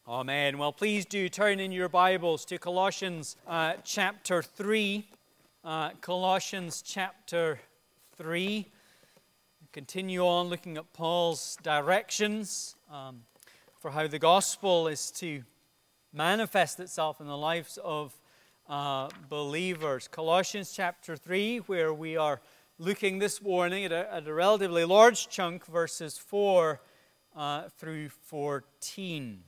Amen. Well, please do turn in your Bibles to Colossians chapter 3. Colossians chapter 3. Continue on looking at Paul's directions for how the gospel is to manifest itself in the lives of believers. Colossians chapter 3, where we are looking this morning at a relatively large chunk, verses 4 through 14.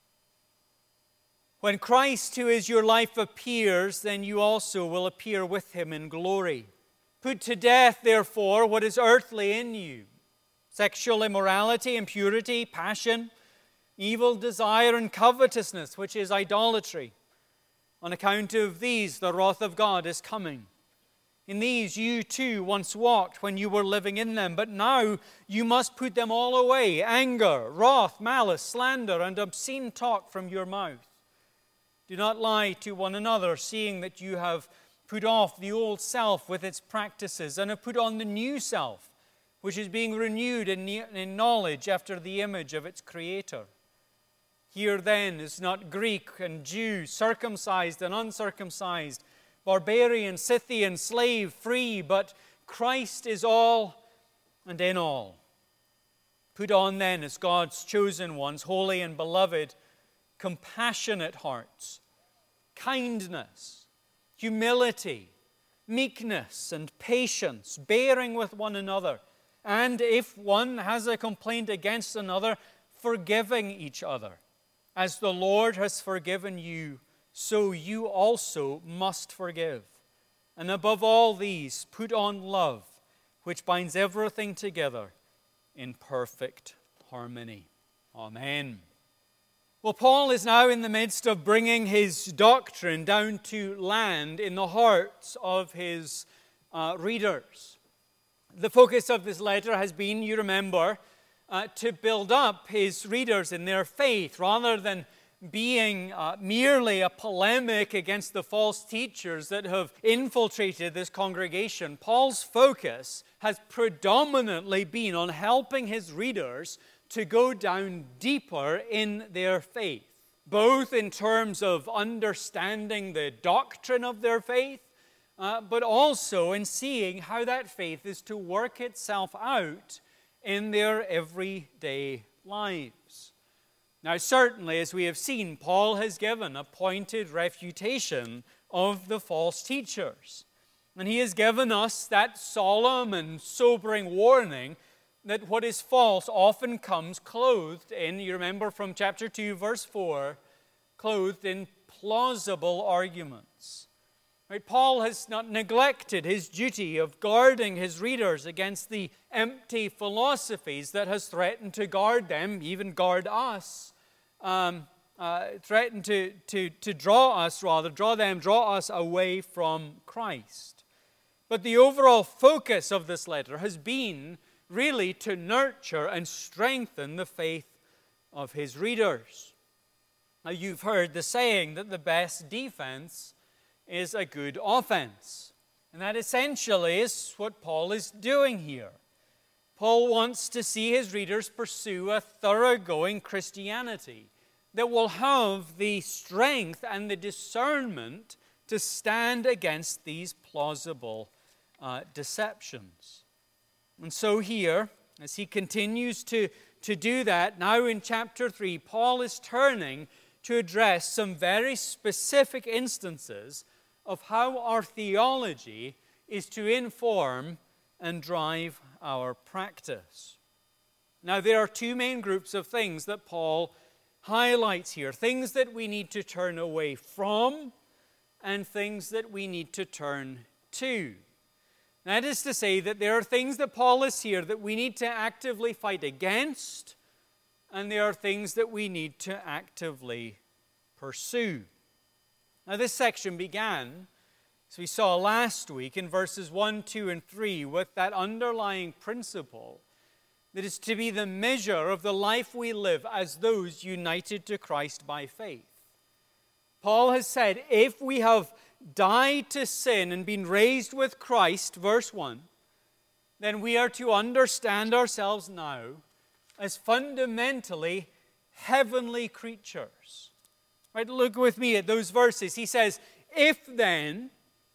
When Christ, who is your life, appears, then you also will appear with him in glory. Put to death, therefore, what is earthly in you: sexual immorality, impurity, passion, evil desire, and covetousness, which is idolatry. On account of these, the wrath of God is coming. In these you too once walked when you were living in them, but now you must put them all away: anger, wrath, malice, slander, and obscene talk from your mouth. Do not lie to one another, seeing that you have put off the old self with its practices, and have put on the new self, which is being renewed in knowledge after the image of its Creator. Here then is not Greek and Jew, circumcised and uncircumcised, barbarian, Scythian, slave, free, but Christ is all and in all. Put on then, as God's chosen ones, holy and beloved, compassionate hearts, kindness, humility, meekness, and patience, bearing with one another, and if one has a complaint against another, forgiving each other. As the Lord has forgiven you, so you also must forgive. And above all these, put on love, which binds everything together in perfect harmony. Amen. Well, Paul is now in the midst of bringing his doctrine down to land in the hearts of his readers. The focus of this letter has been, you remember, to build up his readers in their faith, rather than being merely a polemic against the false teachers that have infiltrated this congregation. Paul's focus has predominantly been on helping his readers to go down deeper in their faith, both in terms of understanding the doctrine of their faith, but also in seeing how that faith is to work itself out in their everyday lives. Now, certainly, as we have seen, Paul has given a pointed refutation of the false teachers. And he has given us that solemn and sobering warning that what is false often comes clothed in, you remember from chapter 2, verse 4, clothed in plausible arguments. Right? Paul has not neglected his duty of guarding his readers against the empty philosophies that has threatened to guard them, even guard us, threatened to draw us away from Christ. But the overall focus of this letter has been really to nurture and strengthen the faith of his readers. Now, you've heard the saying that the best defense is a good offense. And that essentially is what Paul is doing here. Paul wants to see his readers pursue a thoroughgoing Christianity that will have the strength and the discernment to stand against these plausible deceptions. And so here, as he continues to do that, now in chapter 3, Paul is turning to address some very specific instances of how our theology is to inform and drive our practice. Now, there are two main groups of things that Paul highlights here: things that we need to turn away from and things that we need to turn to. That is to say that there are things that Paul is here that we need to actively fight against, and there are things that we need to actively pursue. Now, this section began, as we saw last week, in verses 1, 2, and 3, with that underlying principle that is to be the measure of the life we live as those united to Christ by faith. Paul has said, if we have died to sin and been raised with Christ, verse 1, then we are to understand ourselves now as fundamentally heavenly creatures. Right, look with me at those verses. He says, if then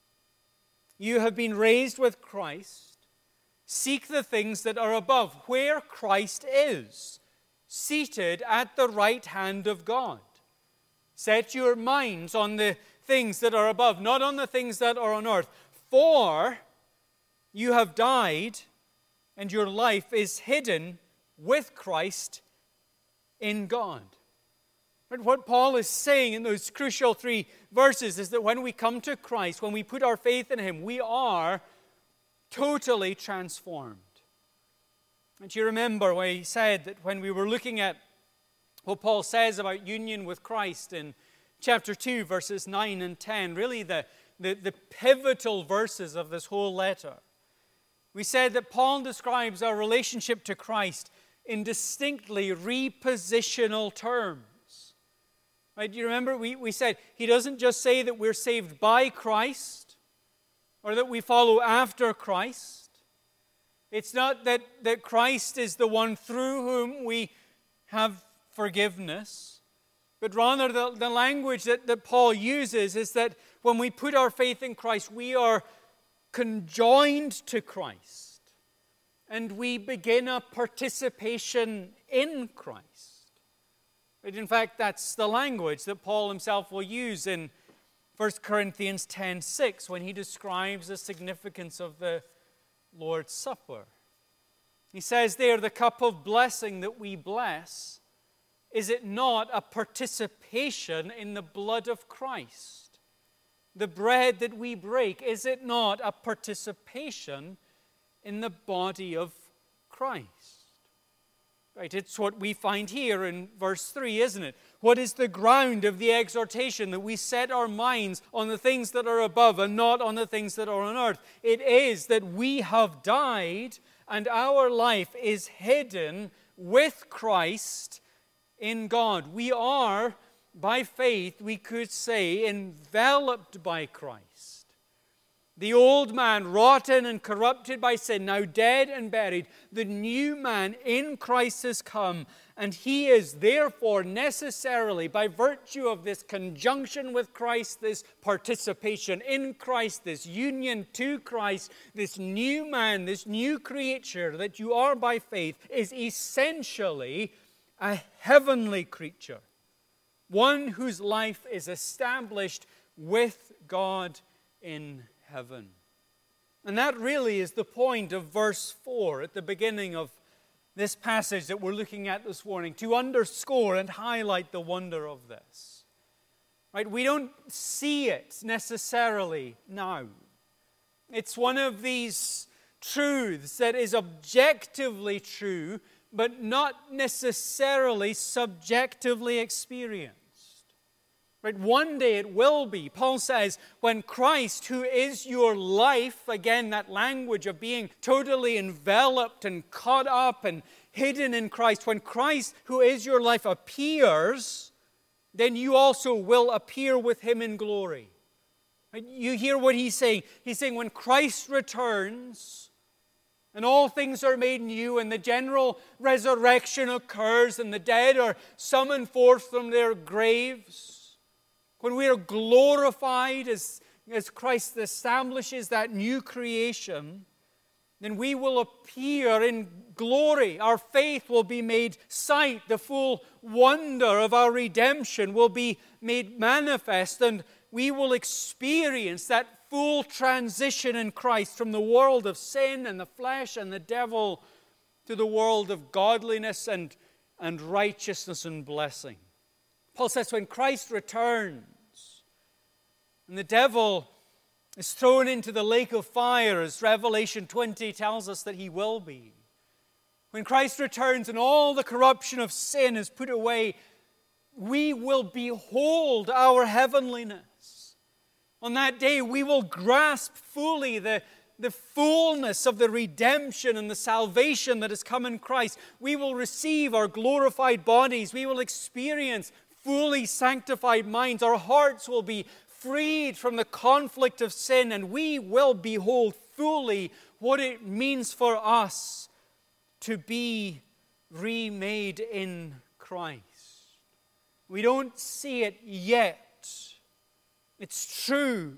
you have been raised with Christ, seek the things that are above, where Christ is, seated at the right hand of God. Set your minds on the things that are above, not on the things that are on earth. For you have died, and your life is hidden with Christ in God. But what Paul is saying in those crucial 3 verses is that when we come to Christ, when we put our faith in Him, we are totally transformed. And you remember when he said that when we were looking at what Paul says about union with Christ in chapter 2, verses 9 and 10, really the pivotal verses of this whole letter. We said that Paul describes our relationship to Christ in distinctly repositional terms. Right? Do you remember? We said he doesn't just say that we're saved by Christ or that we follow after Christ. It's not that Christ is the one through whom we have forgiveness, but rather the language that Paul uses is that when we put our faith in Christ, we are conjoined to Christ and we begin a participation in Christ. But in fact, that's the language that Paul himself will use in 1 Corinthians 10:6 when he describes the significance of the Lord's Supper. He says there, the cup of blessing that we bless, is it not a participation in the blood of Christ? The bread that we break, is it not a participation in the body of Christ? Right, it's what we find here in verse 3, isn't it? What is the ground of the exhortation? That we set our minds on the things that are above and not on the things that are on earth. It is that we have died and our life is hidden with Christ in God. We are, by faith, we could say, enveloped by Christ. The old man, rotten and corrupted by sin, now dead and buried, the new man in Christ has come, and he is therefore necessarily, by virtue of this conjunction with Christ, this participation in Christ, this union to Christ, this new man, this new creature that you are by faith, is essentially a heavenly creature, one whose life is established with God in heaven. And that really is the point of verse 4 at the beginning of this passage that we're looking at this morning, to underscore and highlight the wonder of this. Right? We don't see it necessarily now. It's one of these truths that is objectively true, but not necessarily subjectively experienced. Right? One day it will be. Paul says, when Christ, who is your life, again, that language of being totally enveloped and caught up and hidden in Christ, when Christ, who is your life, appears, then you also will appear with Him in glory. Right? You hear what he's saying. He's saying when Christ returns, and all things are made new, and the general resurrection occurs, and the dead are summoned forth from their graves, when we are glorified as Christ establishes that new creation, then we will appear in glory. Our faith will be made sight. The full wonder of our redemption will be made manifest, and we will experience that full transition in Christ from the world of sin and the flesh and the devil to the world of godliness and righteousness and blessing. Paul says when Christ returns and the devil is thrown into the lake of fire, as Revelation 20 tells us that he will be, when Christ returns and all the corruption of sin is put away, we will behold our heavenliness. On that day, we will grasp fully the fullness of the redemption and the salvation that has come in Christ. We will receive our glorified bodies. We will experience fully sanctified minds. Our hearts will be freed from the conflict of sin, and we will behold fully what it means for us to be remade in Christ. We don't see it yet. It's true.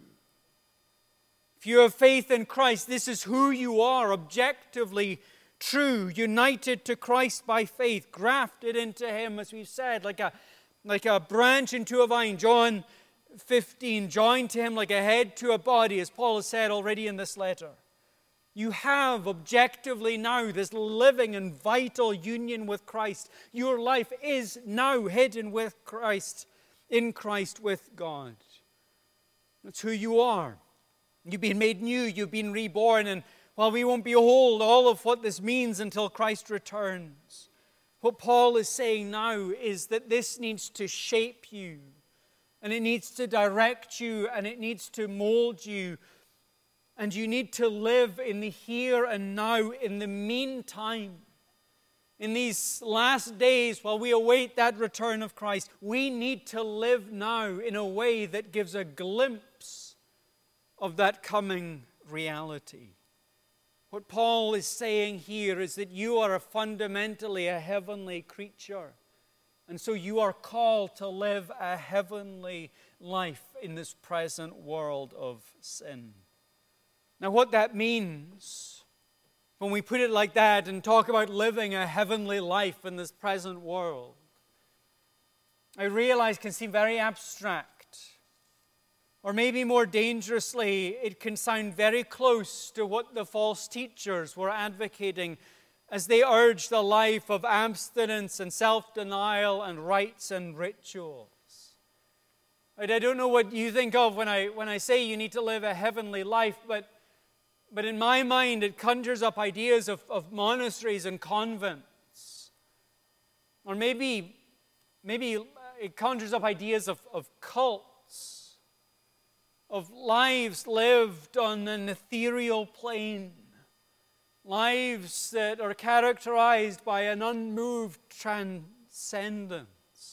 If you have faith in Christ, this is who you are, objectively true, united to Christ by faith, grafted into Him, as we've said, like a branch into a vine. John 15, joined to Him like a head to a body, as Paul has said already in this letter. You have objectively now this living and vital union with Christ. Your life is now hidden with Christ, in Christ with God. That's who you are. You've been made new, you've been reborn, and while we won't behold all of what this means until Christ returns, what Paul is saying now is that this needs to shape you, and it needs to direct you, and it needs to mold you, and you need to live in the here and now. In the meantime, in these last days, while we await that return of Christ, we need to live now in a way that gives a glimpse of that coming reality. What Paul is saying here is that you are fundamentally a heavenly creature. And so you are called to live a heavenly life in this present world of sin. Now, what that means, when we put it like that and talk about living a heavenly life in this present world, I realize can seem very abstract. Or maybe more dangerously, it can sound very close to what the false teachers were advocating as they urged a life of abstinence and self-denial and rites and rituals. Right? I don't know what you think of when I say you need to live a heavenly life, but in my mind it conjures up ideas of monasteries and convents. Or maybe it conjures up ideas of cults, of lives lived on an ethereal plane, lives that are characterized by an unmoved transcendence.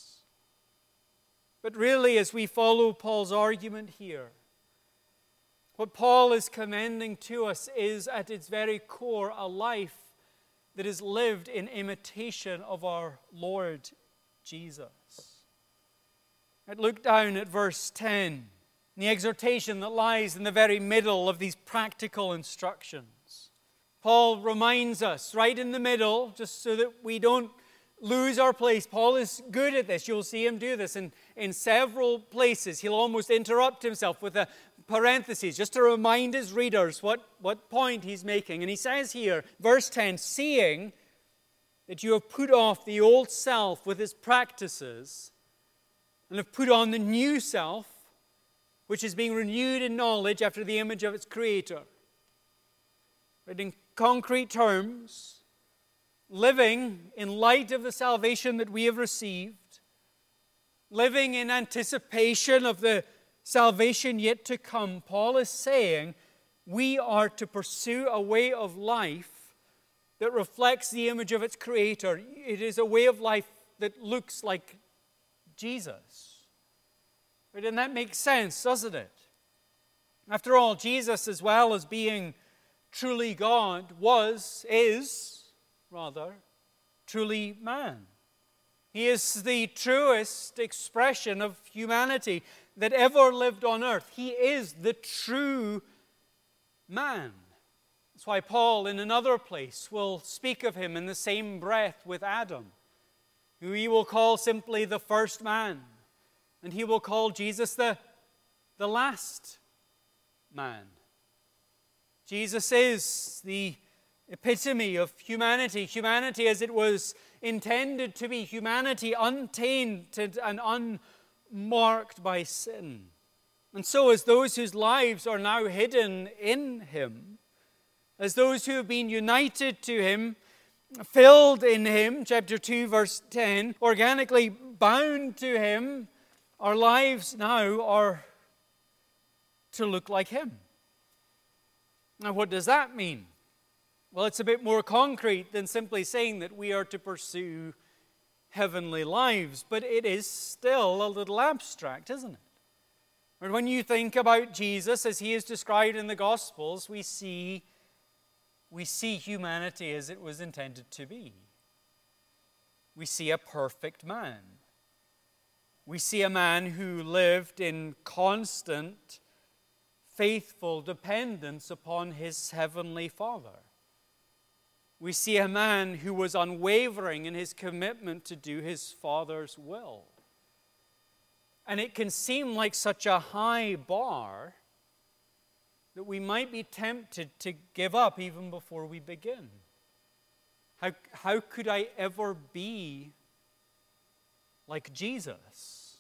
But really, as we follow Paul's argument here, what Paul is commending to us is at its very core a life that is lived in imitation of our Lord Jesus. Right, look down at verse 10, the exhortation that lies in the very middle of these practical instructions. Paul reminds us right in the middle, just so that we don't lose our place. Paul is good at this. You'll see him do this in several places. He'll almost interrupt himself with a parenthesis just to remind his readers what point he's making. And he says here, verse 10, seeing that you have put off the old self with its practices and have put on the new self, which is being renewed in knowledge after the image of its creator. Right, in concrete terms, living in light of the salvation that we have received, living in anticipation of the salvation yet to come, Paul is saying we are to pursue a way of life that reflects the image of its creator. It is a way of life that looks like Jesus. Right? And that makes sense, doesn't it? After all, Jesus, as well as being truly God, is truly man. He is the truest expression of humanity that ever lived on earth. He is the true man. That's why Paul, in another place, will speak of him in the same breath with Adam, who he will call simply the first man. And he will call Jesus the last man. Jesus is the epitome of humanity. Humanity as it was intended to be. Humanity untainted and unmarked by sin. And so as those whose lives are now hidden in Him, as those who have been united to Him, filled in Him, chapter 2, verse 10, organically bound to Him, our lives now are to look like Him. Now, what does that mean? Well, it's a bit more concrete than simply saying that we are to pursue heavenly lives, but it is still a little abstract, isn't it? And when you think about Jesus as He is described in the Gospels, we see humanity as it was intended to be. We see a perfect man. We see a man who lived in constant, faithful dependence upon his heavenly Father. We see a man who was unwavering in his commitment to do his Father's will. And it can seem like such a high bar that we might be tempted to give up even before we begin. How could I ever be like Jesus?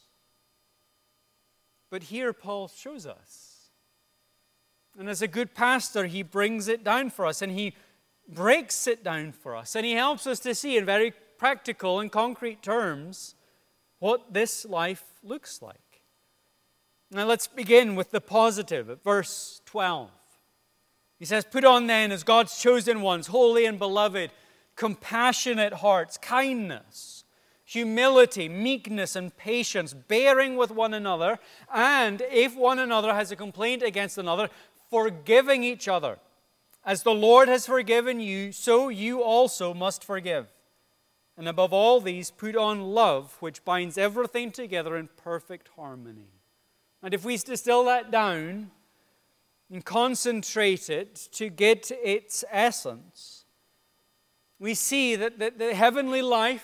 But here Paul shows us. And as a good pastor, he brings it down for us, and he breaks it down for us, and he helps us to see in very practical and concrete terms what this life looks like. Now let's begin with the positive at verse 12. He says, "Put on then as God's chosen ones, holy and beloved, compassionate hearts, kindness, humility, meekness, and patience, bearing with one another, and if one another has a complaint against another, forgiving each other. As the Lord has forgiven you, so you also must forgive. And above all these, put on love, which binds everything together in perfect harmony." And if we distill that down and concentrate it to get its essence, we see that the heavenly life,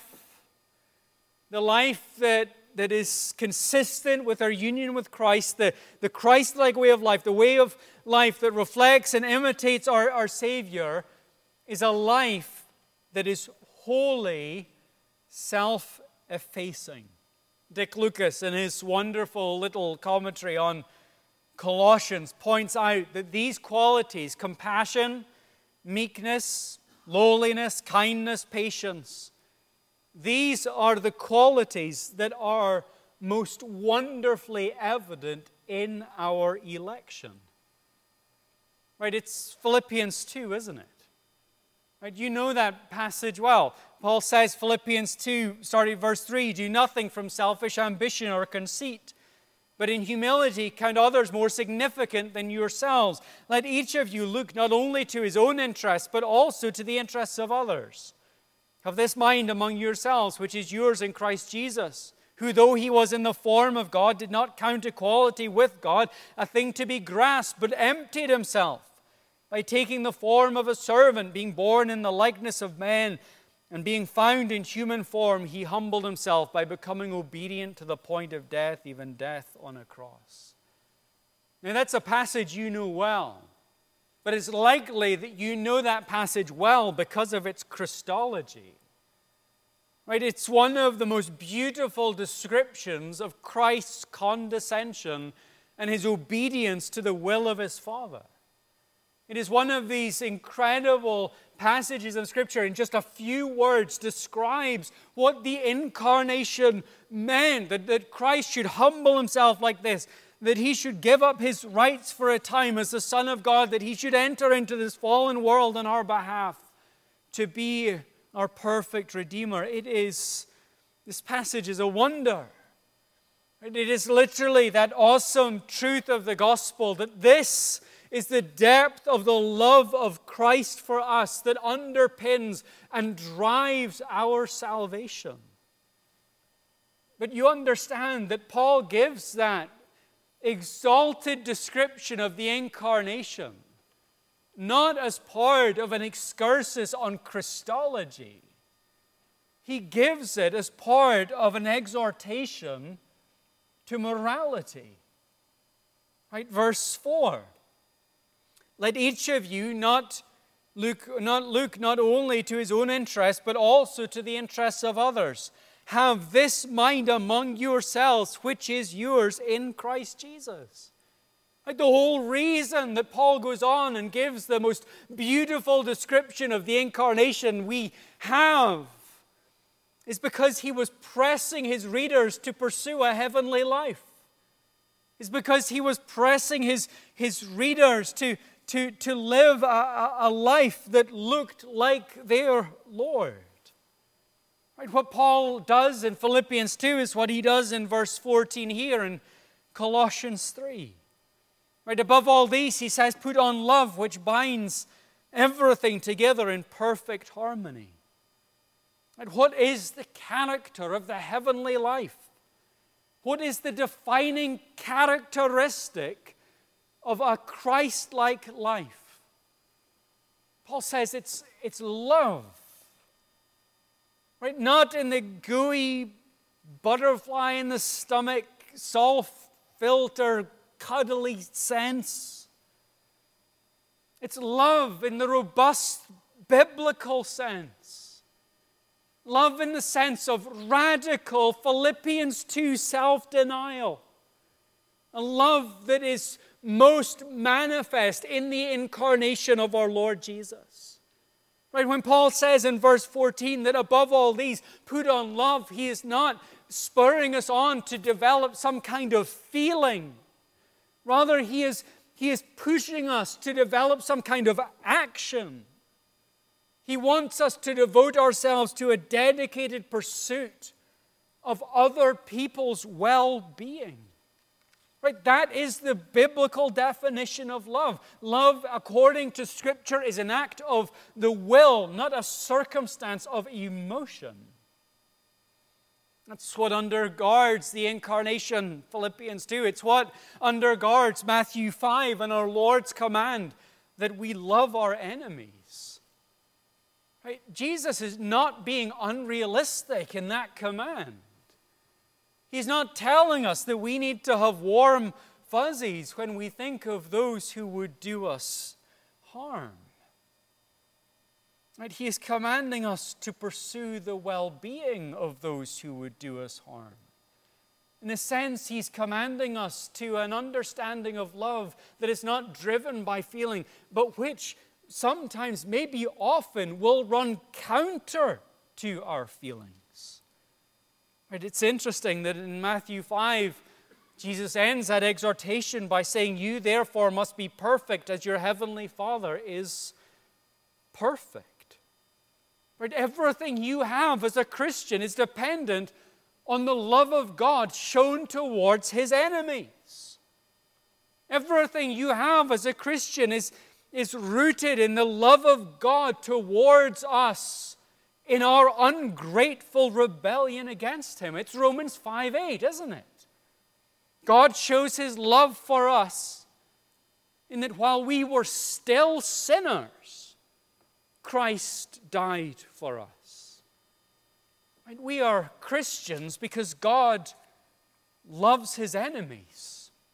the life that is consistent with our union with Christ, the Christ-like way of life, the way of life that reflects and imitates our Savior, is a life that is wholly self-effacing. Dick Lucas, in his wonderful little commentary on Colossians, points out that these qualities, compassion, meekness, lowliness, kindness, patience, these are the qualities that are most wonderfully evident in our election. Right? It's Philippians 2, isn't it? Right? You know that passage well. Paul says, Philippians 2, starting at verse 3, "Do nothing from selfish ambition or conceit, but in humility count others more significant than yourselves. Let each of you look not only to his own interests, but also to the interests of others. Have this mind among yourselves, which is yours in Christ Jesus, who, though he was in the form of God, did not count equality with God a thing to be grasped, but emptied himself by taking the form of a servant, being born in the likeness of men, and being found in human form, he humbled himself by becoming obedient to the point of death, even death on a cross." Now that's a passage you know well, but it's likely that you know that passage well because of its Christology. Right? It's one of the most beautiful descriptions of Christ's condescension and his obedience to the will of his Father. It is one of these incredible passages of Scripture, in just a few words, describes what the incarnation meant, that Christ should humble himself like this, that he should give up his rights for a time as the Son of God, that he should enter into this fallen world on our behalf to be our perfect Redeemer. This passage is a wonder. It is literally that awesome truth of the gospel, that this is the depth of the love of Christ for us that underpins and drives our salvation. But you understand that Paul gives that exalted description of the incarnation not as part of an excursus on Christology. He gives it as part of an exhortation to morality. Right? Verse 4. "Let each of you not look not only to his own interest, but also to the interests of others. Have this mind among yourselves, which is yours in Christ Jesus." Like the whole reason that Paul goes on and gives the most beautiful description of the incarnation we have is because he was pressing his readers to pursue a heavenly life. It's because he was pressing his readers to live a life that looked like their Lord. Right? What Paul does in Philippians 2 is what he does in verse 14 here in Colossians 3. Right? Above all these, he says, "Put on love, which binds everything together in perfect harmony." Right? What is the character of the heavenly life? What is the defining characteristic of a Christ-like life? Paul says it's love. Right? Not in the gooey butterfly in the stomach, soft filter, cuddly sense. It's love in the robust biblical sense. Love in the sense of radical Philippians 2 self-denial. A love that is most manifest in the incarnation of our Lord Jesus. Right? When Paul says in verse 14 that above all these, put on love, he is not spurring us on to develop some kind of feeling. Rather, he is pushing us to develop some kind of action. He wants us to devote ourselves to a dedicated pursuit of other people's well-being. Right? That is the biblical definition of love. Love, according to Scripture, is an act of the will, not a circumstance of emotion. That's what undergirds the incarnation, Philippians 2. It's what undergirds Matthew 5 and our Lord's command that we love our enemies. Right? Jesus is not being unrealistic in that command. He's not telling us that we need to have warm fuzzies when we think of those who would do us harm. Right? He is commanding us to pursue the well-being of those who would do us harm. In a sense, he's commanding us to an understanding of love that is not driven by feeling, but which sometimes, maybe often, will run counter to our feelings. Right? It's interesting that in Matthew 5, Jesus ends that exhortation by saying, you therefore must be perfect as your heavenly Father is perfect. Right? Everything you have as a Christian is dependent on the love of God shown towards his enemies. Everything you have as a Christian is rooted in the love of God towards us in our ungrateful rebellion against him. It's Romans 5:8, isn't it? God shows his love for us in that while we were still sinners, Christ died for us. Right? We are Christians because God loves his enemies.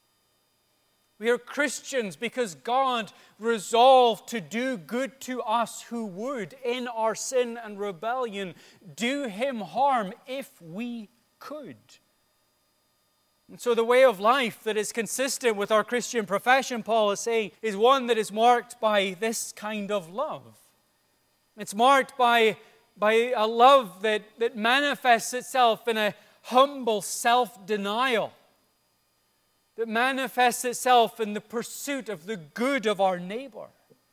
We are Christians because God resolved to do good to us who would, in our sin and rebellion, do him harm if we could. And so the way of life that is consistent with our Christian profession, Paul is saying, is one that is marked by this kind of love. It's marked by a love that manifests itself in a humble self-denial, that manifests itself in the pursuit of the good of our neighbor.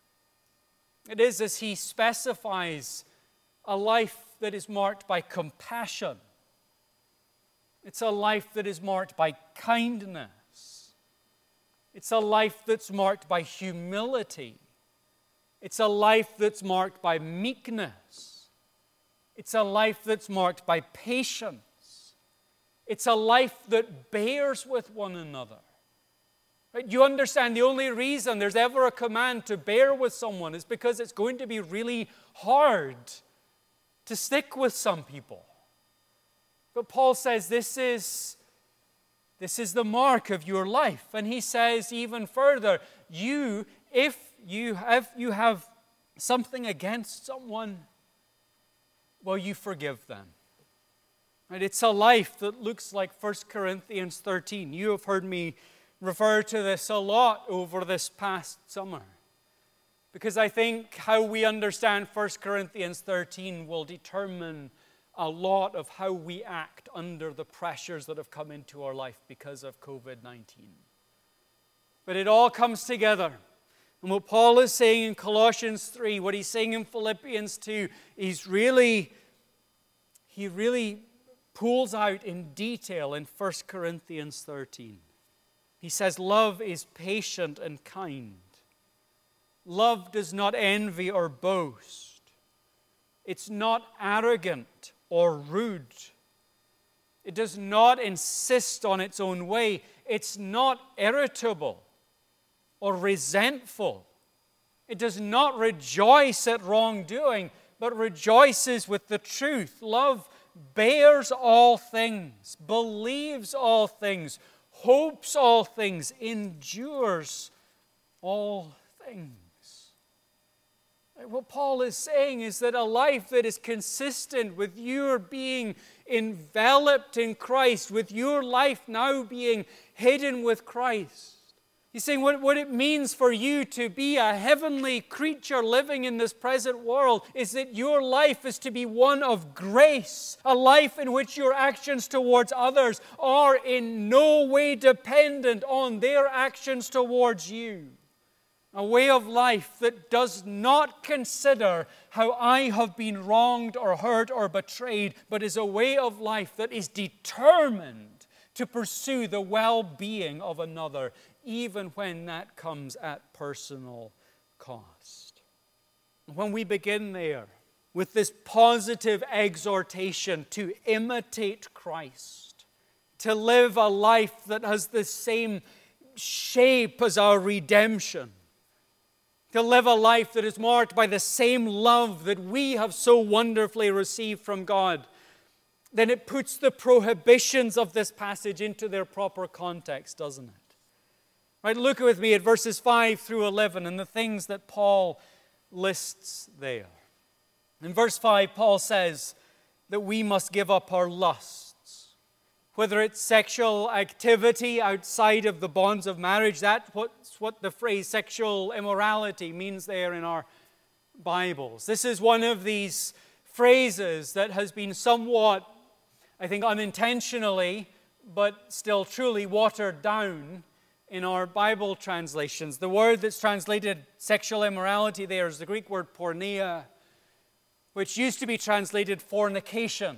It is, as he specifies, a life that is marked by compassion. It's a life that is marked by kindness. It's a life that's marked by humility. It's a life that's marked by meekness. It's a life that's marked by patience. It's a life that bears with one another. Right? You understand the only reason there's ever a command to bear with someone is because it's going to be really hard to stick with some people. But Paul says this is the mark of your life. And he says even further, if you have something against someone, well, you forgive them. Right? It's a life that looks like 1 Corinthians 13. You have heard me refer to this a lot over this past summer, because I think how we understand 1 Corinthians 13 will determine a lot of how we act under the pressures that have come into our life because of COVID-19. But it all comes together. And what Paul is saying in Colossians 3, what he's saying in Philippians 2, he really pulls out in detail in 1 Corinthians 13. He says, love is patient and kind. Love does not envy or boast. It's not arrogant or rude. It does not insist on its own way. It's not irritable or resentful. It does not rejoice at wrongdoing, but rejoices with the truth. Love bears all things, believes all things, hopes all things, endures all things. What Paul is saying is that a life that is consistent with your being enveloped in Christ, with your life now being hidden with Christ. He's saying what it means for you to be a heavenly creature living in this present world is that your life is to be one of grace, a life in which your actions towards others are in no way dependent on their actions towards you. A way of life that does not consider how I have been wronged or hurt or betrayed, but is a way of life that is determined to pursue the well-being of another, even when that comes at personal cost. When we begin there with this positive exhortation to imitate Christ, to live a life that has the same shape as our redemption, to live a life that is marked by the same love that we have so wonderfully received from God, then it puts the prohibitions of this passage into their proper context, doesn't it? Right, look with me at verses 5 through 11 and the things that Paul lists there. In verse 5, Paul says that we must give up our lusts. Whether it's sexual activity outside of the bonds of marriage, that's what the phrase sexual immorality means there in our Bibles. This is one of these phrases that has been somewhat, I think, unintentionally, but still truly watered down in our Bible translations. The word that's translated sexual immorality there is the Greek word porneia, which used to be translated fornication.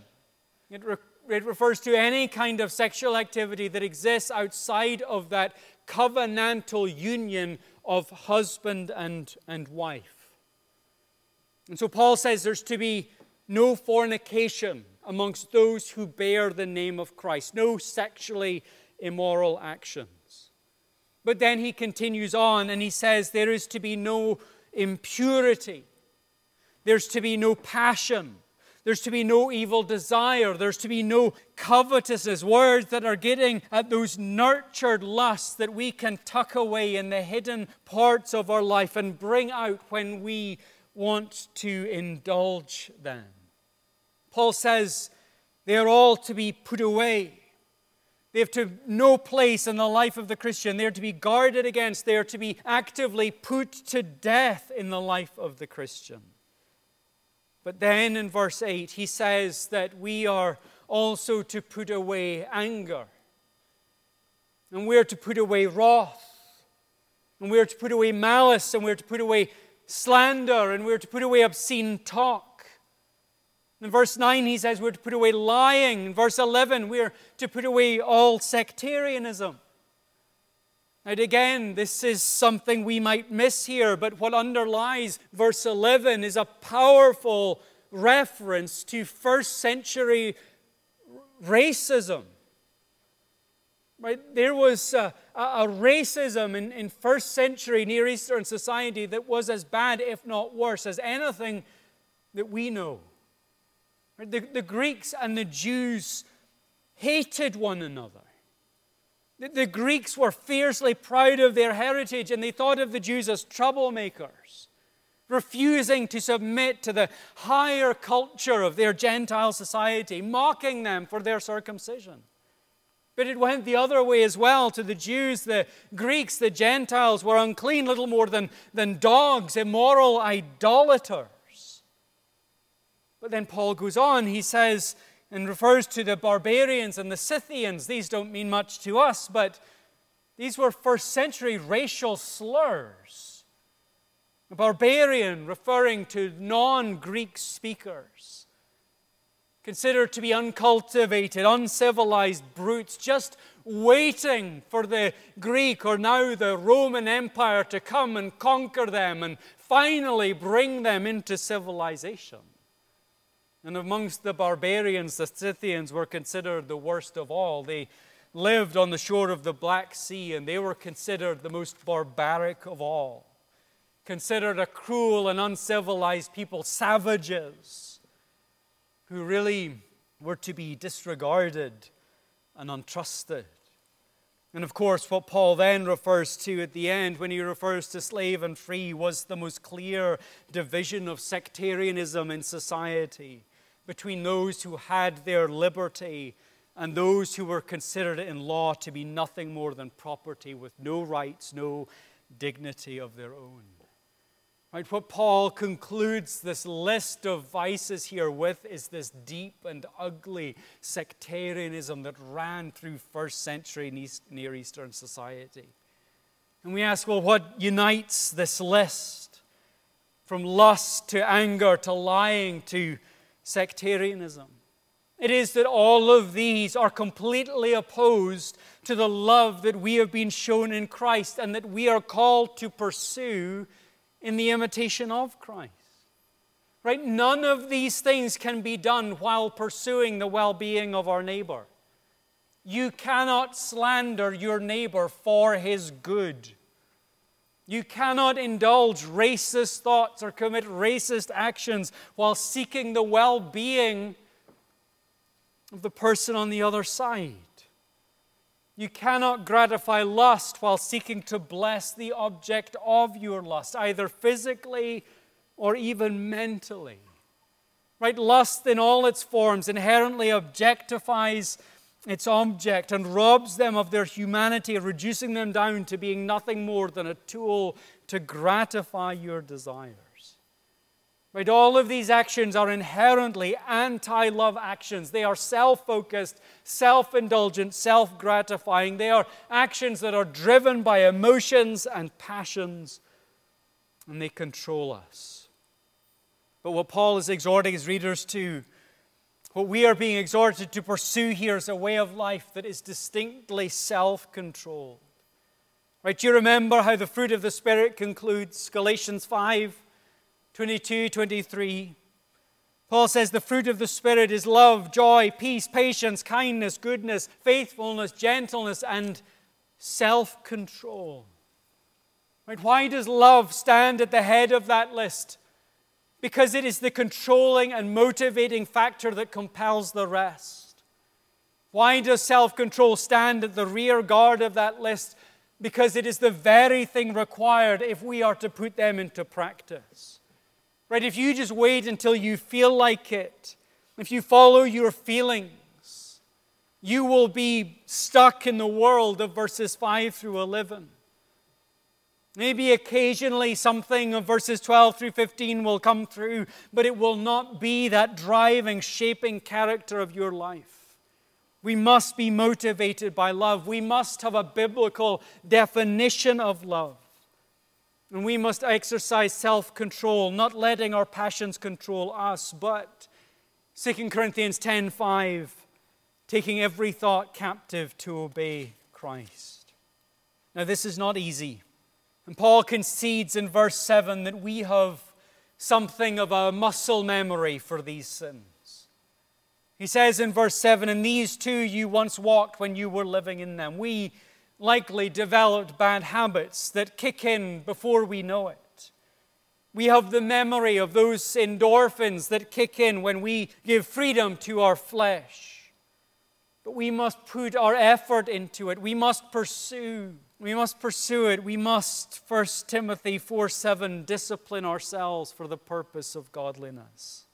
It refers to any kind of sexual activity that exists outside of that covenantal union of husband and wife. And so Paul says there's to be no fornication amongst those who bear the name of Christ, no sexually immoral actions. But then he continues on and he says there is to be no impurity, there's to be no passion, there's to be no evil desire. There's to be no covetousness. Words that are getting at those nurtured lusts that we can tuck away in the hidden parts of our life and bring out when we want to indulge them. Paul says they're all to be put away. They have to no place in the life of the Christian. They're to be guarded against. They're to be actively put to death in the life of the Christian. But then in verse 8, he says that we are also to put away anger. And we're to put away wrath. And we're to put away malice. And we're to put away slander. And we're to put away obscene talk. In verse 9, he says we're to put away lying. In verse 11, we're to put away all sectarianism. And again, this is something we might miss here, but what underlies verse 11 is a powerful reference to first century racism. Right? There was a racism in first century Near Eastern society that was as bad, if not worse, as anything that we know. Right? The Greeks and the Jews hated one another. The Greeks were fiercely proud of their heritage, and they thought of the Jews as troublemakers, refusing to submit to the higher culture of their Gentile society, mocking them for their circumcision. But it went the other way as well. To the Jews, the Greeks, the Gentiles were unclean, little more than dogs, immoral idolaters. But then Paul goes on, he says, and refers to the barbarians and the Scythians. These don't mean much to us, but these were first century racial slurs. A barbarian referring to non-Greek speakers, considered to be uncultivated, uncivilized brutes, just waiting for the Greek or now the Roman Empire to come and conquer them and finally bring them into civilization. And amongst the barbarians, the Scythians were considered the worst of all. They lived on the shore of the Black Sea, and they were considered the most barbaric of all. Considered a cruel and uncivilized people, savages, who really were to be disregarded and untrusted. And of course, what Paul then refers to at the end, when he refers to slave and free, was the most clear division of sectarianism in society between those who had their liberty and those who were considered in law to be nothing more than property with no rights, no dignity of their own. Right, what Paul concludes this list of vices here with is this deep and ugly sectarianism that ran through first century Near Eastern society. And we ask, well, what unites this list? From lust to anger to lying to sectarianism. It is that all of these are completely opposed to the love that we have been shown in Christ and that we are called to pursue in the imitation of Christ. Right? None of these things can be done while pursuing the well-being of our neighbor. You cannot slander your neighbor for his good. You cannot indulge racist thoughts or commit racist actions while seeking the well-being of the person on the other side. You cannot gratify lust while seeking to bless the object of your lust, either physically or even mentally. Right? Lust in all its forms inherently objectifies its object and robs them of their humanity, reducing them down to being nothing more than a tool to gratify your desires. Right? All of these actions are inherently anti-love actions. They are self-focused, self-indulgent, self-gratifying. They are actions that are driven by emotions and passions, and they control us. But what Paul is exhorting his readers to, what we are being exhorted to pursue here, is a way of life that is distinctly self-controlled. Right? Do you remember how the fruit of the Spirit concludes? Galatians 5:22, 23. Paul says the fruit of the Spirit is love, joy, peace, patience, kindness, goodness, faithfulness, gentleness, and self-control. Right? Why does love stand at the head of that list? Because it is the controlling and motivating factor that compels the rest. Why does self-control stand at the rear guard of that list? Because it is the very thing required if we are to put them into practice. Right? If you just wait until you feel like it, if you follow your feelings, you will be stuck in the world of verses 5 through 11. Maybe occasionally something of verses 12 through 15 will come through, but it will not be that driving, shaping character of your life. We must be motivated by love. We must have a biblical definition of love. And we must exercise self-control, not letting our passions control us, but 2 Corinthians 10:5, taking every thought captive to obey Christ. Now this is not easy. And Paul concedes in verse 7 that we have something of a muscle memory for these sins. He says in verse 7, "In these too you once walked when you were living in them." We likely developed bad habits that kick in before we know it. We have the memory of those endorphins that kick in when we give freedom to our flesh. But we must put our effort into it. We must pursue. We must pursue it. We must, 1 Timothy 4:7, discipline ourselves for the purpose of godliness.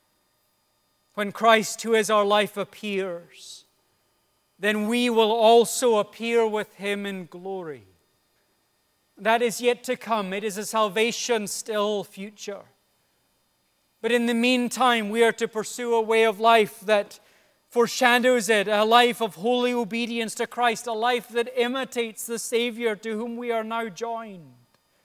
When Christ, who is our life, appears, then we will also appear with him in glory. That is yet to come. It is a salvation still future. But in the meantime, we are to pursue a way of life that foreshadows it, a life of holy obedience to Christ, a life that imitates the Savior to whom we are now joined.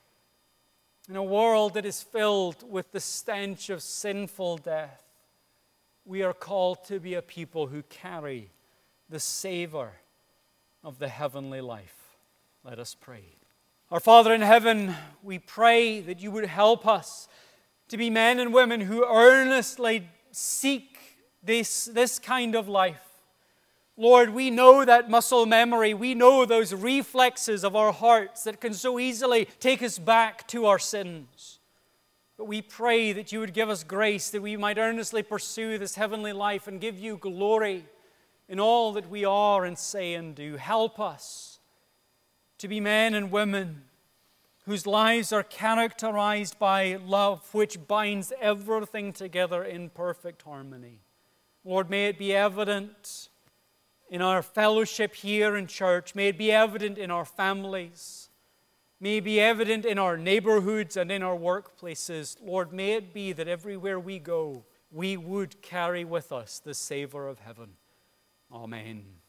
In a world that is filled with the stench of sinful death, we are called to be a people who carry the savor of the heavenly life. Let us pray. Our Father in heaven, we pray that you would help us to be men and women who earnestly seek this kind of life. Lord, we know that muscle memory. We know those reflexes of our hearts that can so easily take us back to our sins. But we pray that you would give us grace, that we might earnestly pursue this heavenly life and give you glory in all that we are and say and do. Help us to be men and women whose lives are characterized by love, which binds everything together in perfect harmony. Lord, may it be evident in our fellowship here in church. May it be evident in our families. May it be evident in our neighborhoods and in our workplaces. Lord, may it be that everywhere we go, we would carry with us the savor of heaven. Amen.